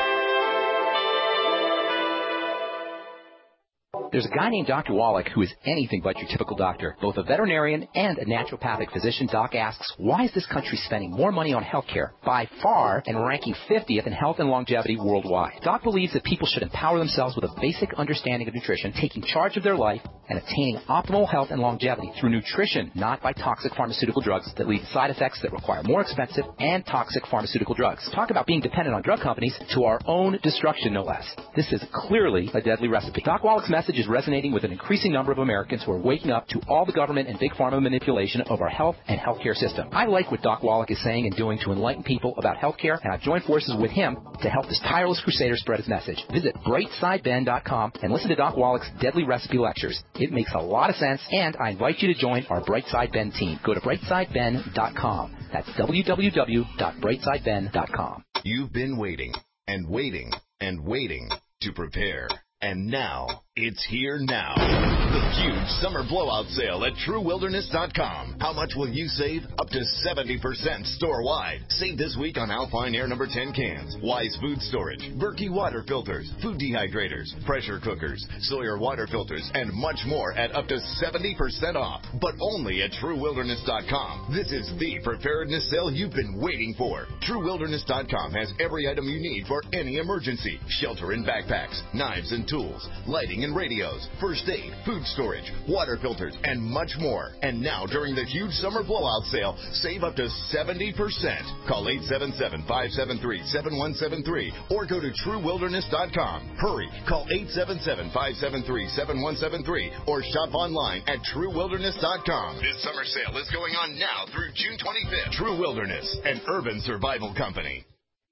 There's a guy named Doctor Wallach who is anything but your typical doctor. Both a veterinarian and a naturopathic physician, Doc asks, why is this country spending more money on health care by far and ranking fiftieth in health and longevity worldwide? Doc believes that people should empower themselves with a basic understanding of nutrition, taking charge of their life, and attaining optimal health and longevity through nutrition, not by toxic pharmaceutical drugs that lead to side effects that require more expensive and toxic pharmaceutical drugs. Talk about being dependent on drug companies to our own destruction, no less. This is clearly a deadly recipe. Doc Wallach's message is resonating with an increasing number of Americans who are waking up to all the government and big pharma manipulation of our health and healthcare system. I like what Doc Wallach is saying and doing to enlighten people about healthcare, and I've joined forces with him to help this tireless crusader spread his message. Visit bright side ben dot com and listen to Doc Wallach's deadly recipe lectures. It makes a lot of sense, and I invite you to join our Brightside Ben team. Go to bright side ben dot com. That's w w w dot bright side ben dot com. You've been waiting and waiting and waiting to prepare. And now, it's here now. The huge summer blowout sale at true wilderness dot com. How much will you save? Up to seventy percent store-wide. Save this week on Alpine Air number ten cans, Wise Food Storage, Berkey water filters, food dehydrators, pressure cookers, Sawyer water filters, and much more at up to seventy percent off. But only at true wilderness dot com. This is the preparedness sale you've been waiting for. true wilderness dot com has every item you need for any emergency. Shelter and backpacks, knives and tools, lighting and radios, first aid, food storage, water filters, and much more. And now, during the huge summer blowout sale, save up to seventy percent. Call eight seven seven, five seven three, seven one seven three or go to true wilderness dot com. Hurry, call eight seven seven, five seven three, seven one seven three or shop online at true wilderness dot com. This summer sale is going on now through June twenty-fifth. True Wilderness, an urban survival company.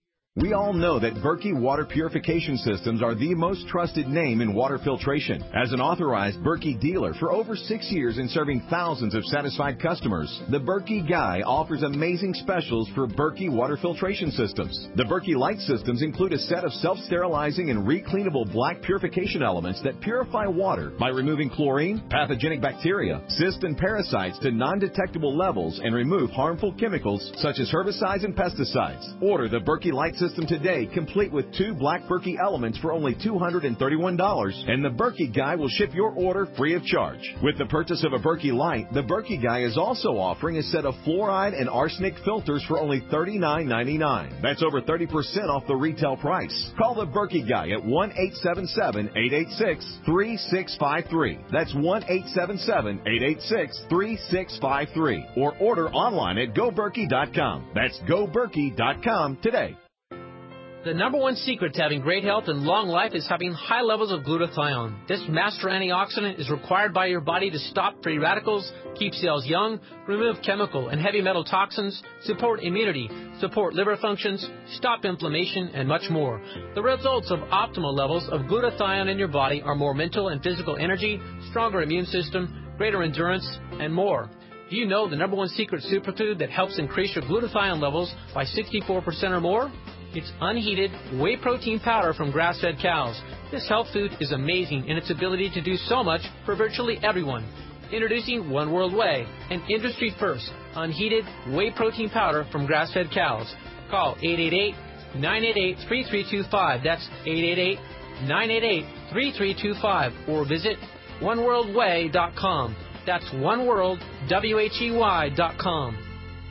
We all know that Berkey water purification systems are the most trusted name in water filtration. As an authorized Berkey dealer for over six years and serving thousands of satisfied customers, the Berkey Guy offers amazing specials for Berkey water filtration systems. The Berkey Light systems include a set of self-sterilizing and recleanable black purification elements that purify water by removing chlorine, pathogenic bacteria, cysts, and parasites to non-detectable levels and remove harmful chemicals such as herbicides and pesticides. Order the Berkey Light system today, complete with two black Berkey elements for only two hundred thirty-one dollars, and the Berkey Guy will ship your order free of charge. With the purchase of a Berkey Light, the Berkey Guy is also offering a set of fluoride and arsenic filters for only thirty-nine ninety-nine. That's over thirty percent off the retail price. Call the Berkey Guy at one eight seven seven, eight eight six, three six five three. That's one eight seven seven, eight eight six, three six five three. Or order online at go berkey dot com. That's go berkey dot com today. The number one secret to having great health and long life is having high levels of glutathione. This master antioxidant is required by your body to stop free radicals, keep cells young, remove chemical and heavy metal toxins, support immunity, support liver functions, stop inflammation, and much more. The results of optimal levels of glutathione in your body are more mental and physical energy, stronger immune system, greater endurance, and more. Do you know the number one secret superfood that helps increase your glutathione levels by sixty-four percent or more? It's unheated whey protein powder from grass-fed cows. This health food is amazing in its ability to do so much for virtually everyone. Introducing One World Whey, an industry-first, unheated whey protein powder from grass-fed cows. Call eight eight eight, nine eight eight, three three two five. That's eight eight eight, nine eight eight, three three two five. Or visit one world whey dot com. That's oneworld, W H E Y dot com.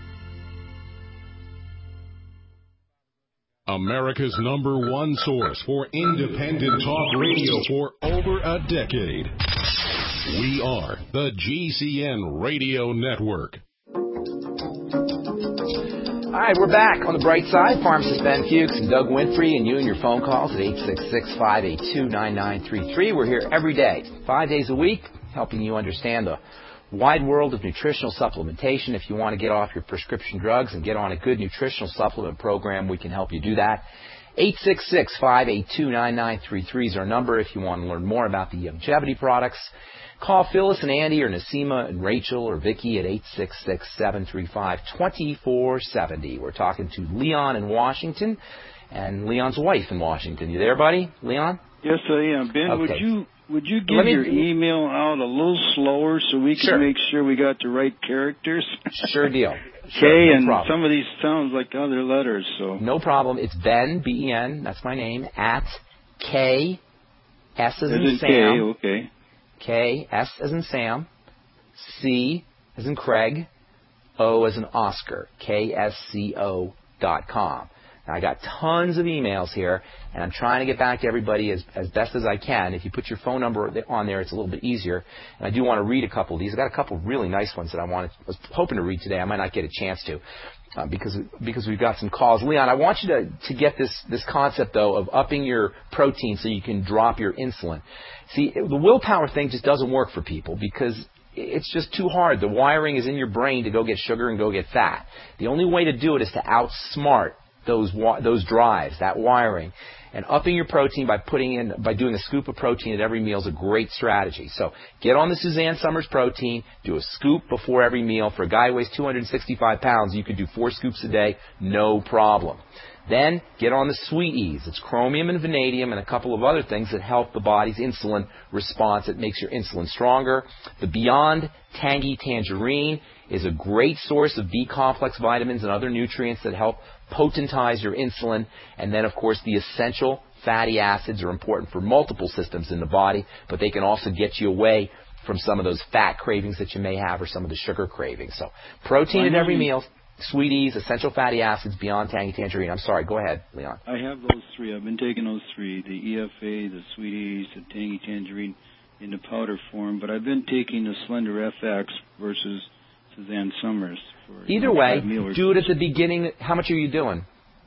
America's number one source for independent talk radio for over a decade. We are the G C N Radio Network. All right, we're back on the bright side. Pharmacist Ben Fuchs and Doug Winfrey, and you and your phone calls at eight six six, five eight two, nine nine three three. We're here every day, five days a week, helping you understand the wide world of nutritional supplementation. If you want to get off your prescription drugs and get on a good nutritional supplement program, we can help you do that. eight six six, five eight two, nine nine three three is our number if you want to learn more about the longevity products. Call Phyllis and Andy or Nasima and Rachel or Vicky at eight six six, seven three five, two four seven zero. We're talking to Leon in Washington and Leon's wife in Washington. You there, buddy? Leon? Yes, I am. Ben, okay. would you would you give me, your email out a little slower so we can sure. make sure we got the right characters? Sure deal. Okay, sure, no and problem. some of these sounds like other letters, so. No problem. It's Ben, B E N, that's my name, at K, S as in Sam. K, okay. K, S as in Sam, C as in Craig, O as in Oscar, K S C O dot com. Now, I got tons of emails here, and I'm trying to get back to everybody as, as best as I can. If you put your phone number on there, it's a little bit easier. And I do want to read a couple of these. I've got a couple of really nice ones that I wanted, was hoping to read today. I might not get a chance to uh, because because we've got some calls. Leon, I want you to, to get this, this concept, though, of upping your protein so you can drop your insulin. See, the willpower thing just doesn't work for people because it's just too hard. The wiring is in your brain to go get sugar and go get fat. The only way to do it is to outsmart those those drives, that wiring. And upping your protein by putting in, by doing a scoop of protein at every meal is a great strategy. So get on the Suzanne Summers protein, do a scoop before every meal. For a guy who weighs two hundred sixty-five pounds, you could do four scoops a day, no problem. Then get on the Sweet Ease. It's chromium and vanadium and a couple of other things that help the body's insulin response. It makes your insulin stronger. The Beyond Tangy Tangerine is a great source of B-complex vitamins and other nutrients that help potentize your insulin. And then, of course, the essential fatty acids are important for multiple systems in the body, but they can also get you away from some of those fat cravings that you may have or some of the sugar cravings. So protein at every meal. Sweeties, essential fatty acids beyond Tangy Tangerine. I'm sorry. Go ahead, Leon. I have those three. I've been taking those three, the E F A, the Sweeties, the Tangy Tangerine in the powder form, but I've been taking the Slender F X versus Suzanne Summers. For Either way, do it at the beginning. How much are you doing?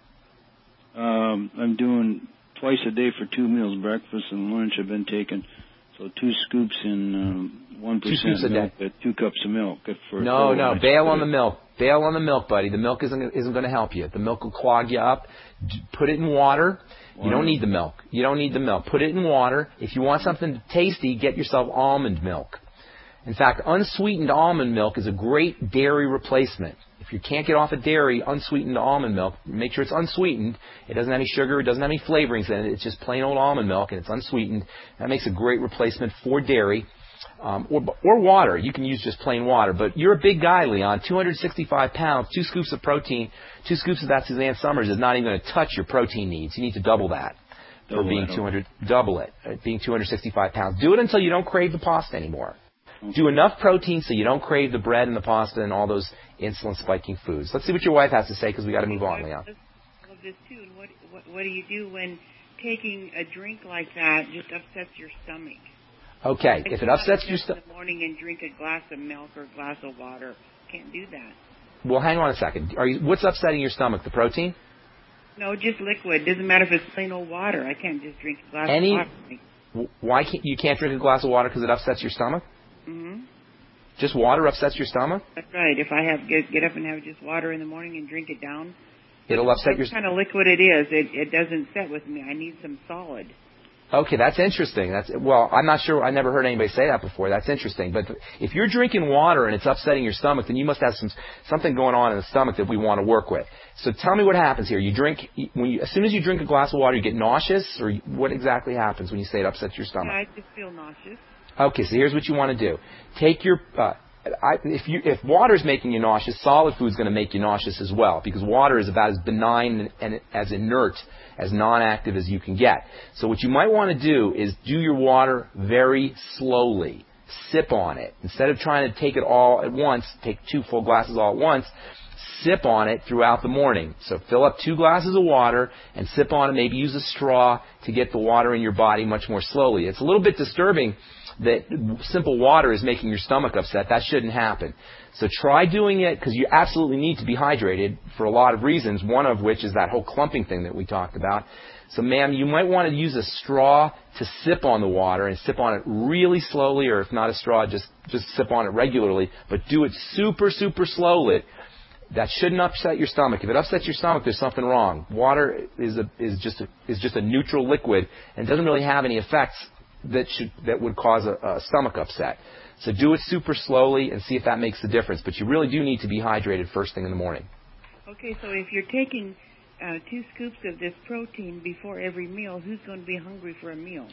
Um, I'm doing twice a day for two meals, breakfast and lunch. I've been taking, so two scoops in um, one percent milk, uh, two cups of milk. For no, no, bail on the milk. Bail on the milk, buddy. The milk isn't isn't going to help you. The milk will clog you up. Put it in water. You don't need the milk. You don't need the milk. Put it in water. If you want something tasty, get yourself almond milk. In fact, unsweetened almond milk is a great dairy replacement. If you can't get off of dairy, unsweetened almond milk, make sure it's unsweetened. It doesn't have any sugar. It doesn't have any flavorings in it. It's just plain old almond milk, and it's unsweetened. That makes a great replacement for dairy. Um, or, or water. You can use just plain water. But you're a big guy, Leon. two hundred sixty-five pounds, two scoops of protein, two scoops of that Suzanne Summers is not even going to touch your protein needs. You need to double that double for being two hundred. Double it, uh, being two hundred sixty-five pounds. Do it until you don't crave the pasta anymore. Okay. Do enough protein so you don't crave the bread and the pasta and all those insulin-spiking foods. Let's see what your wife has to say because we got to move on, Leon. I love this too. And what, what what do you do when taking a drink like that just upsets your stomach? Okay, if it upsets your stomach... in the morning and drink a glass of milk or a glass of water. Can't do that. Well, hang on a second. Are you? What's upsetting your stomach? The protein? No, just liquid. Doesn't matter if it's plain old water. I can't just drink a glass Any, of water. Why can't you can't drink a glass of water because it upsets your stomach? Mm-hmm. Just water upsets your stomach? That's right. If I have get, get up and have just water in the morning and drink it down, it'll upset your... What kind of liquid it is, it, it doesn't set with me. I need some solid. Okay, that's interesting. That's well, I'm not sure. I never heard anybody say that before. That's interesting. But if you're drinking water and it's upsetting your stomach, then you must have some something going on in the stomach that we want to work with. So tell me what happens here. You drink when you, as soon as you drink a glass of water, you get nauseous, or what exactly happens when you say it upsets your stomach? I just feel nauseous. Okay, so here's what you want to do. Take your uh, I, if you if water is making you nauseous, solid food is going to make you nauseous as well, because water is about as benign and, and as inert, as non-active as you can get. So what you might want to do is do your water very slowly. Sip on it. Instead of trying to take it all at once, take two full glasses all at once, sip on it throughout the morning. So fill up two glasses of water and sip on it. Maybe use a straw to get the water in your body much more slowly. It's a little bit disturbing that simple water is making your stomach upset. That shouldn't happen. So try doing it, because you absolutely need to be hydrated for a lot of reasons, one of which is that whole clumping thing that we talked about. So, ma'am, you might want to use a straw to sip on the water, and sip on it really slowly, or if not a straw, just, just sip on it regularly, but do it super, super slowly. That shouldn't upset your stomach. If it upsets your stomach, there's something wrong. Water is a, is just a, is just a neutral liquid and doesn't really have any effects that should that would cause a, a stomach upset. So do it super slowly and see if that makes the difference. But you really do need to be hydrated first thing in the morning. Okay, so if you're taking uh, two scoops of this protein before every meal, who's going to be hungry for a meal?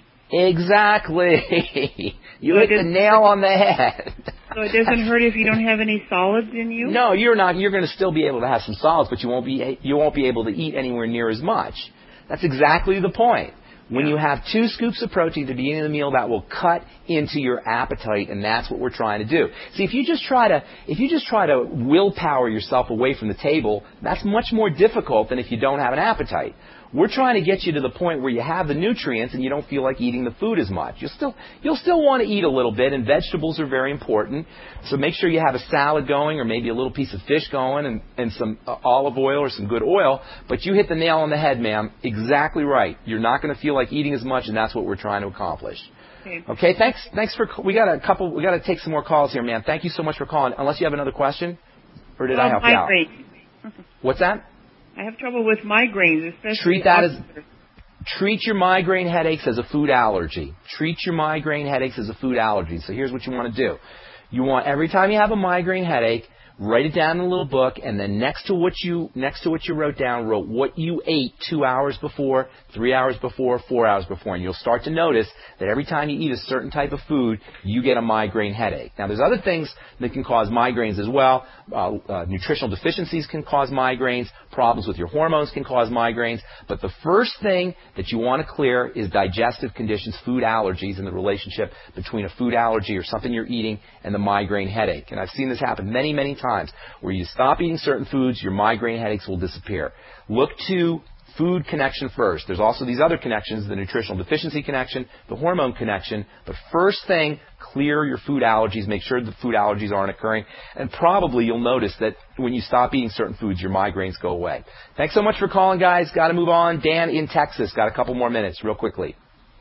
Exactly. You so hit the nail on the head. So it doesn't hurt if you don't have any solids in you? No, you're not. You're going to still be able to have some solids, but you won't be you won't be able to eat anywhere near as much. That's exactly the point. When you have two scoops of protein at the beginning of the meal, that will cut into your appetite, and that's what we're trying to do. See, if you just try to if you just try to willpower yourself away from the table, that's much more difficult than if you don't have an appetite. We're trying to get you to the point where you have the nutrients and you don't feel like eating the food as much. You'll still you'll still want to eat a little bit, and vegetables are very important. So make sure you have a salad going, or maybe a little piece of fish going, and, and some uh, olive oil or some good oil. But you hit the nail on the head, ma'am. Exactly right. You're not going to feel like eating as much, and that's what we're trying to accomplish. Okay. Okay. Thanks. Thanks for. We got a couple. We got to take some more calls here, ma'am. Thank you so much for calling. Unless you have another question, or did well, I help you out? Great. What's that? I have trouble with migraines, especially. Treat that as treat your migraine headaches as a food allergy. Treat your migraine headaches as a food allergy. So here's what you want to do. You want every time you have a migraine headache, write it down in a little book, and then next to what you next to what you wrote down, wrote what you ate two hours before, three hours before, four hours before, and you'll start to notice that every time you eat a certain type of food, you get a migraine headache. Now, there's other things that can cause migraines as well. Uh, uh, nutritional deficiencies can cause migraines. problems with your hormones can cause migraines. But the first thing that you want to clear is digestive conditions, food allergies, and the relationship between a food allergy or something you're eating and the migraine headache. And I've seen this happen many, many times where you stop eating certain foods, your migraine headaches will disappear. Look to food connection first. There's also these other connections, the nutritional deficiency connection, the hormone connection. But first thing, clear your food allergies. Make sure the food allergies aren't occurring. And probably you'll notice that when you stop eating certain foods, your migraines go away. Thanks so much for calling, guys. Got to move on. Dan in Texas. Got a couple more minutes real quickly.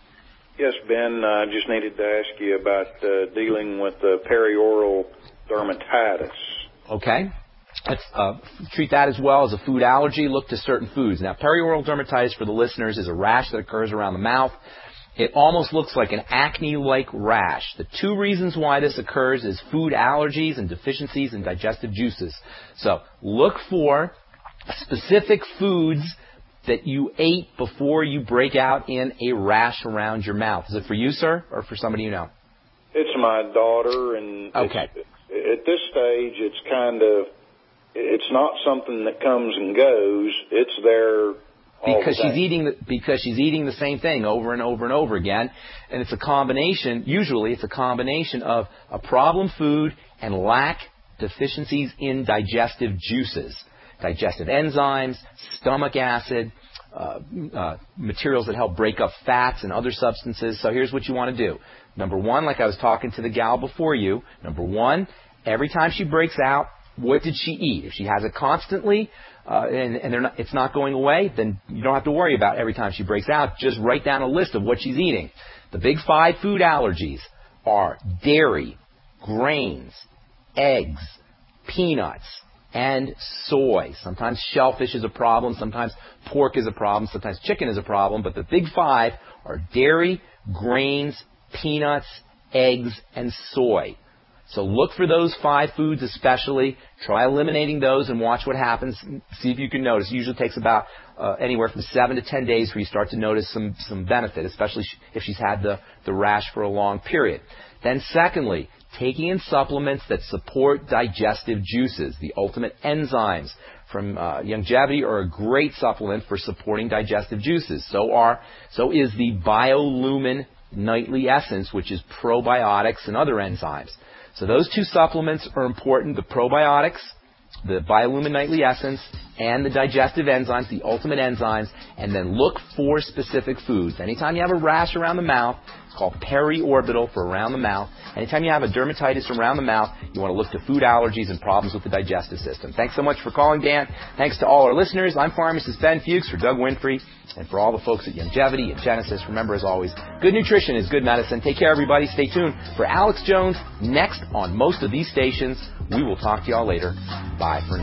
Yes, Ben, I uh, just needed to ask you about uh, dealing with uh, perioral dermatitis. Okay. Let's uh, treat that as well as a food allergy. Look to certain foods. Now, perioral dermatitis for the listeners is a rash that occurs around the mouth. It almost looks like an acne-like rash. The two reasons why this occurs is food allergies and deficiencies in digestive juices. So look for specific foods that you ate before you break out in a rash around your mouth. Is it for you, sir, or for somebody you know? It's my daughter, and okay. At this stage, it's kind of, it's not something that comes and goes. It's there all because the time. she's eating the, because she's eating the same thing over and over and over again, and it's a combination. Usually, it's a combination of a problem food and lack deficiencies in digestive juices, digestive enzymes, stomach acid, uh, uh, materials that help break up fats and other substances. So here's what you want to do. Number one, like I was talking to the gal before you. Number one, every time she breaks out, what did she eat? If she has it constantly uh, and, and they're not, it's not going away, then you don't have to worry about every time she breaks out. Just write down a list of what she's eating. The big five food allergies are dairy, grains, eggs, peanuts, and soy. Sometimes shellfish is a problem. Sometimes pork is a problem. Sometimes chicken is a problem. But the big five are dairy, grains, peanuts, eggs, and soy. So look for those five foods especially. Try eliminating those and watch what happens. See if you can notice. It usually takes about uh, anywhere from seven to ten days for you to start to notice some, some benefit, especially if she's had the, the rash for a long period. Then secondly, taking in supplements that support digestive juices. The Ultimate Enzymes from uh, Youngevity are a great supplement for supporting digestive juices. So are so is the BioLumin Nightly Essence, which is probiotics and other enzymes. So those two supplements are important, the probiotics, the BioLumin Nightly Essence, and the digestive enzymes, the Ultimate Enzymes, and then look for specific foods. Anytime you have a rash around the mouth, it's called periorbital for around the mouth. Anytime you have a dermatitis around the mouth, you want to look to food allergies and problems with the digestive system. Thanks so much for calling, Dan. Thanks to all our listeners. I'm Pharmacist Ben Fuchs for Doug Winfrey. And for all the folks at Youngevity and Genesis, remember, as always, good nutrition is good medicine. Take care, everybody. Stay tuned for Alex Jones next on most of these stations. We will talk to y'all later. Bye for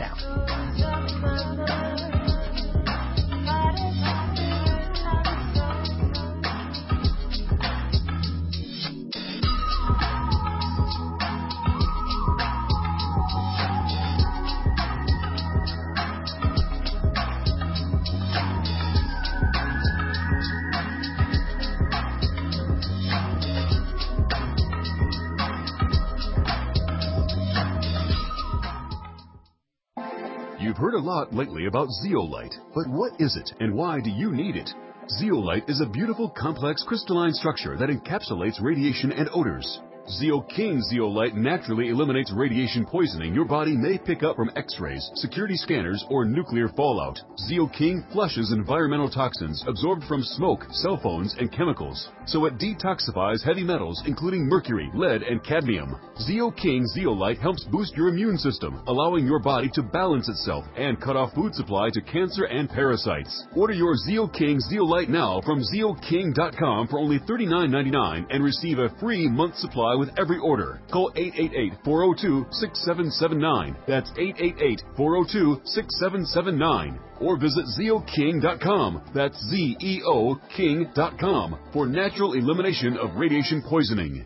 now. You've heard a lot lately about zeolite, but what is it and why do you need it? Zeolite is a beautiful, complex crystalline structure that encapsulates radiation and odors. ZeoKing Zeolite naturally eliminates radiation poisoning your body may pick up from X-rays, security scanners, or nuclear fallout. ZeoKing flushes environmental toxins absorbed from smoke, cell phones, and chemicals, so it detoxifies heavy metals including mercury, lead, and cadmium. ZeoKing Zeolite helps boost your immune system, allowing your body to balance itself and cut off food supply to cancer and parasites. Order your ZeoKing Zeolite now from Zeo King dot com for only thirty-nine ninety-nine and receive a free month supply with every order. Call eight eight eight, four oh two, six seven seven nine. That's eight eight eight, four oh two, six seven seven nine. Or visit Zeo King dot com. That's Z E O King dot com for natural elimination of radiation poisoning.